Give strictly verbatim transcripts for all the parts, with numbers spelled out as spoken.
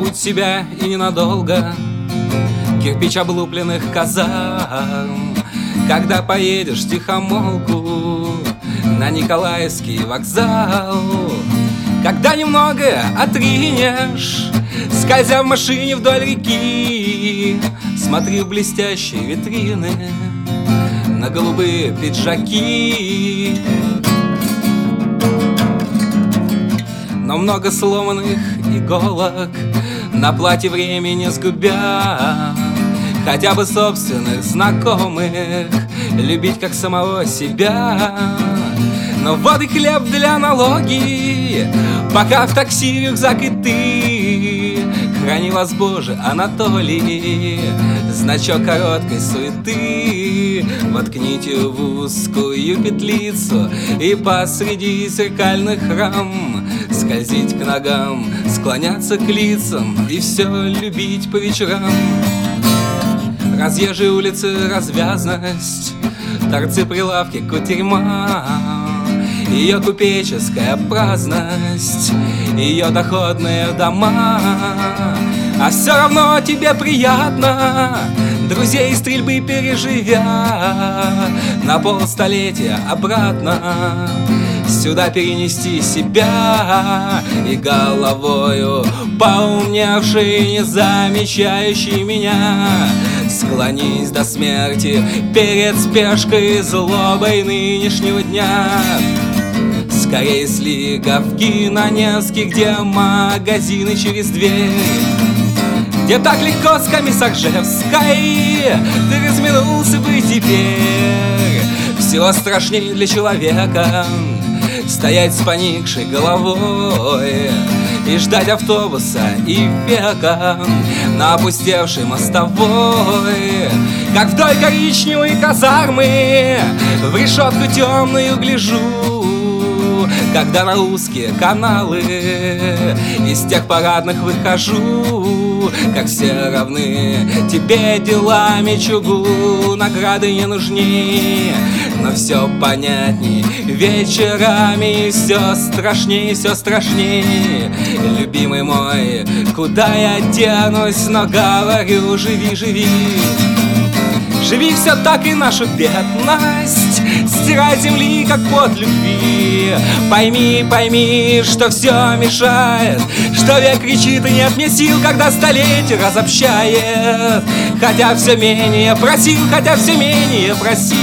забудь себя и ненадолго, кирпич облупленных казарм. Когда поедешь втихомолку на Николаевский вокзал, когда немного отринешь, скользя в машине вдоль реки, смотри в блестящие витрины на голубые пиджаки. Но много сломанных иголок на платье времени сгубя, хотя бы собственных знакомых любить как самого себя. Но вот и хлеб для налоги, пока в такси рюкзак и ты. Храни вас, Боже, Анатолий, значок короткой суеты. Воткните в узкую петлицу и посреди зеркальных рам скользить к ногам, склоняться к лицам и все любить по вечерам. Разъезжие улицы, развязность, торцы, прилавки, кутерьма, ее купеческая праздность, ее доходные дома. А все равно тебе приятно, друзей стрельбы переживя, на полстолетия обратно сюда перенести себя. И головою поумневший, не замечающий меня, склонись до смерти перед спешкой и злобой нынешнего дня. Скорее с Лиговки на Невский, где магазины через дверь, где так легко с Комиссаржевской ты разминулся бы теперь. Всего страшнее для человека стоять с поникшей головой и ждать автобуса и века на опустевшей мостовой. Как вдоль коричневой казармы в решетку темную гляжу, когда на узкие каналы из тех парадных выхожу. Как все равны тебе делами чугу, награды не нужнее, но все понятней вечерами, все страшнее, все страшнее. Любимый мой, куда я денусь, но говорю, живи, живи. Живи все так, и нашу бедность стирай земли, как пот любви. Пойми, пойми, что все мешает, что век кричит, и нет мне сил, когда столетие разобщает. Хотя все менее просил, хотя все менее просил.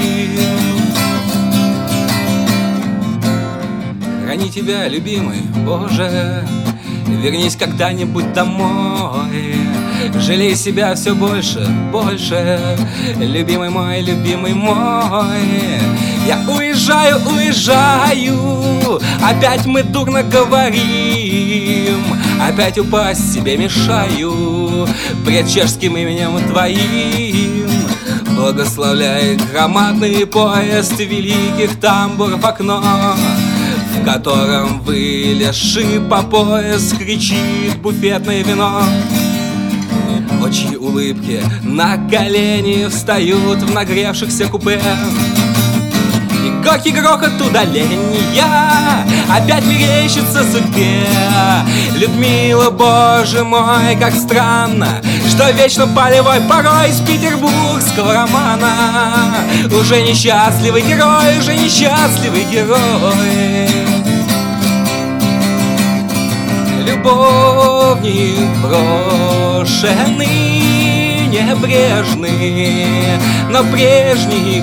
Храни тебя, любимый, Боже, вернись когда-нибудь домой. Жалей себя все больше, больше, любимый мой, любимый мой. Я уезжаю, уезжаю, опять мы дурно говорим, опять упасть себе мешаю пред чешским именем твоим. Благословляй громадный поезд великих тамбуров окно, в котором вылезший по пояс кричит буфетное вино. Очи улыбки на колени встают в нагревшихся купе, и горький грохот удаления опять мерещится судьбе. Людмила, Боже мой, как странно, что вечно полевой порой из петербургского романа уже несчастливый герой, уже несчастливый герой. Любовник брошенный, небрежный, но прежний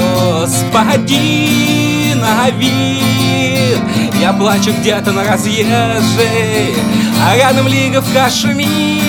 господин на вид. Я плачу где-то на разъезжей, а рядом Лиговка шумит.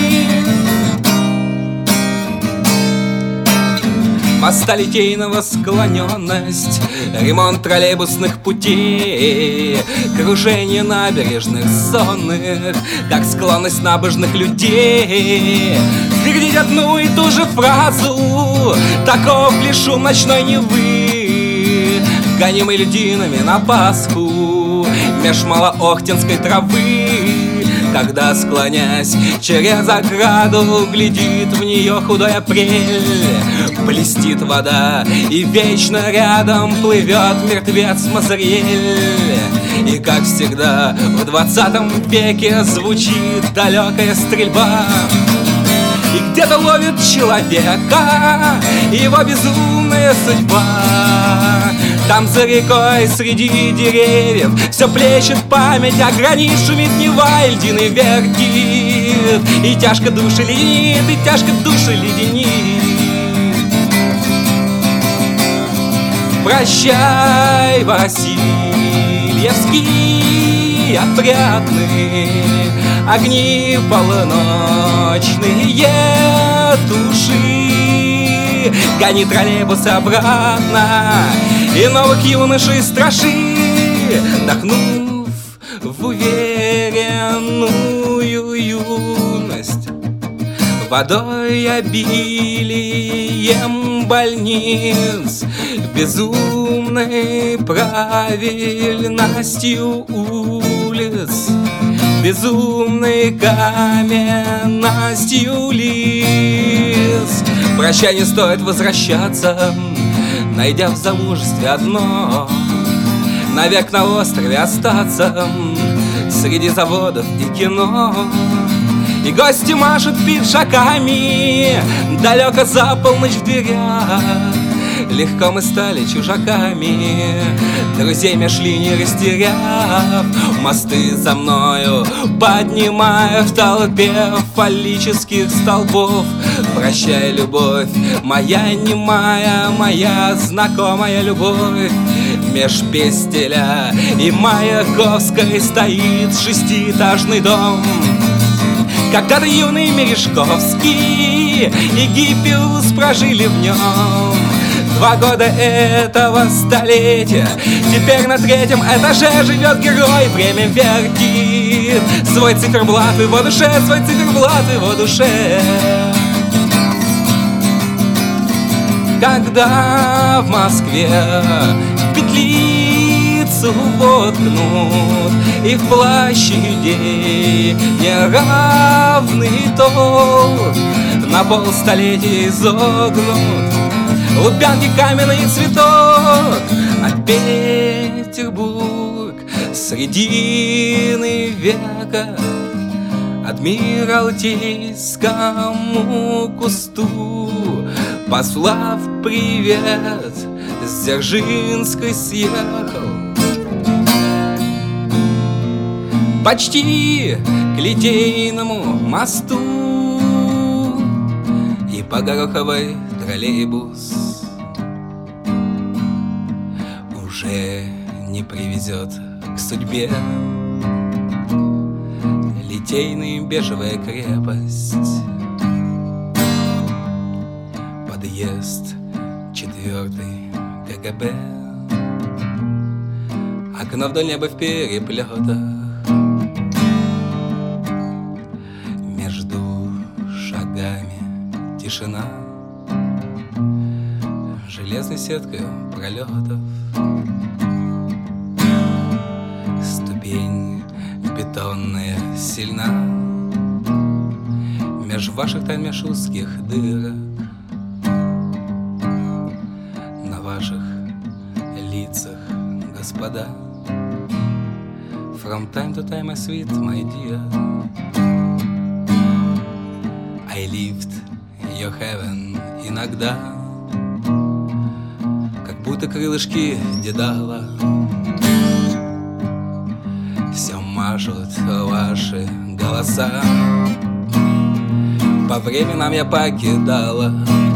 Моста Литейного склоненность, ремонт троллейбусных путей, кружение набережных сонных, как склонность набожных людей твердить одну и ту же фразу. Таков лишь шум ночной Невы, гонимый льдинами на Пасху меж малоохтинской травы. Когда, склонясь через ограду, глядит в нее худой апрель, блестит вода, и вечно рядом плывет мертвец Мазриэль. И как всегда в двадцатом веке звучит далекая стрельба, и где-то ловит человека его безумная судьба. Там за рекой среди деревьев все плещет память, а гранит шумит Нева, и льдины вертит, и тяжко души леденит, и тяжко души леденит. Прощай, Васильевский опрятный, огни полуночные туши, гони троллейбус обратно и новых юношей страши, вдохнув в уверенную юность, водой обилием больниц, безумной правильностью улиц, безумной каменностью лиц. Прощай, не стоит возвращаться, найдя в замужестве одно, навек на острове остаться среди заводов и кино. И гости машут пиджаками далеко за полночь в дверях. Легко мы стали чужаками, друзей меж линий растеряв. Мосты за мною поднимая в толпе фаллических столбов. Прощай, любовь, моя немая, моя знакомая любовь. Меж Пестеля и Маяковской стоит шестиэтажный дом. Когда-то юный Мережковский и Гиппиус прожили в нем два года этого столетия. Теперь на третьем этаже живет герой, время вертит свой циферблат в его душе, свой циферблат в его душе. Когда в Москве в петлицу воткнут и в площади неравный толк на полстолетия изогнут лубянки каменный цветок, а Петербург средины века Адмиралтейскому кусту послав привет, с Дзержинской съехал почти к Литейному мосту, и по Гороховой троллейбус уже не привезет к судьбе. Литейная бежевая крепость, подъезд четвертый КГБ, окно вдоль неба в переплетах, между шагами тишина, железной сеткой пролетов, ступень бетонная сильна, меж ваших тайн, меж узких дырок, на ваших лицах, господа. From time to time I sweet, my dear, I lived your heaven иногда, как будто крылышки Дедала все мажут ваши голоса. По временам я покидала,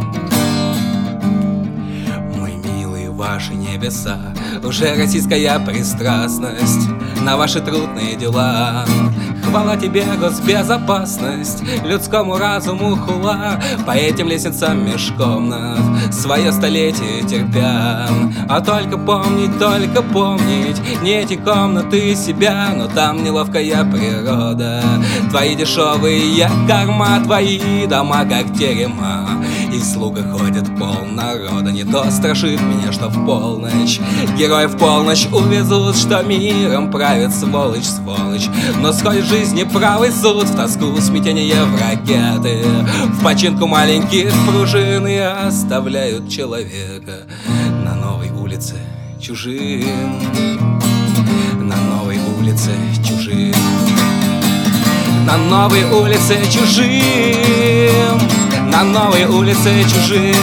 мой милый, ваши небеса. Уже российская пристрастность на ваши трудные дела. Хвала тебе, госбезопасность, людскому разуму хула. По этим лестницам межкомнат свое столетие терпя. А только помнить, только помнить не эти комнаты себя, но там неловкая природа. Твои дешевые корма, твои дома как терема, и в слугах ходит пол народа. Не то страшит меня, что в полночь герои в полночь увезут, что миром правит сволочь, сволочь. Но сходит жизнь жизни правый суд, в тоску смятение в ракеты, в починку маленьких пружин и оставляют человека на новой улице чужим, на новой улице чужим, на новой улице чужим, на новой улице чужим.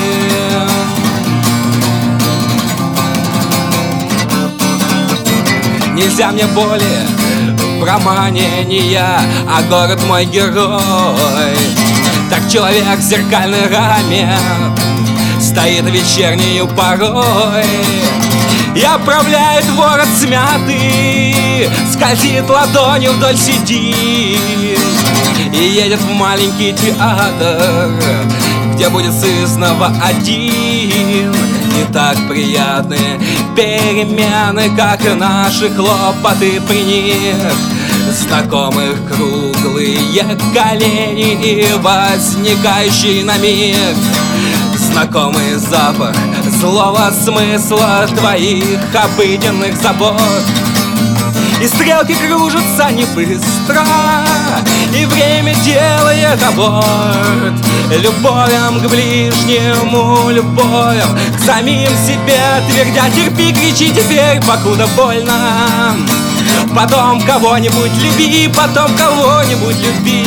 Нельзя мне более в романе не я, а город мой герой. Так человек в зеркальной раме стоит вечернею порой и оправляет ворот смятый, скользит ладонью вдоль седин и едет в маленький театр, где будет сызнова один. Не так приятны перемены, как наши хлопоты при них. Знакомых круглые колени и возникающий на миг знакомый запах злого смысла твоих обыденных забот. И стрелки кружатся не быстро, и время делает аборт. Любовям к ближнему, любовям к самим себе, твердя: терпи, кричи теперь, покуда больно. Потом кого-нибудь люби, потом кого-нибудь люби.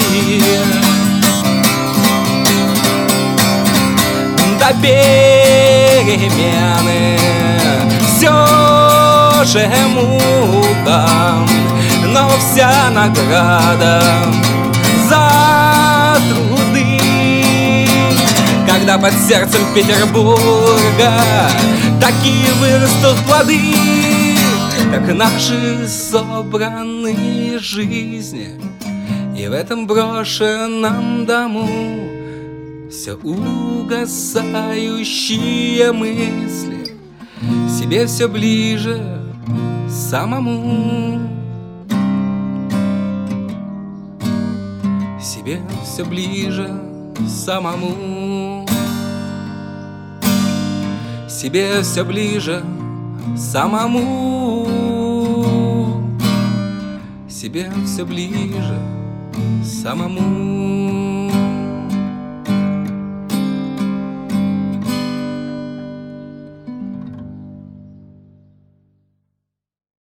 До перемены все же мука, но вся награда за труды. Когда под сердцем Петербурга такие вырастут плоды, как наши собранные жизни, и в этом брошенном дому все угасающие мысли себе все ближе самому, себе все ближе самому, себе все ближе самому, себе все ближе самому.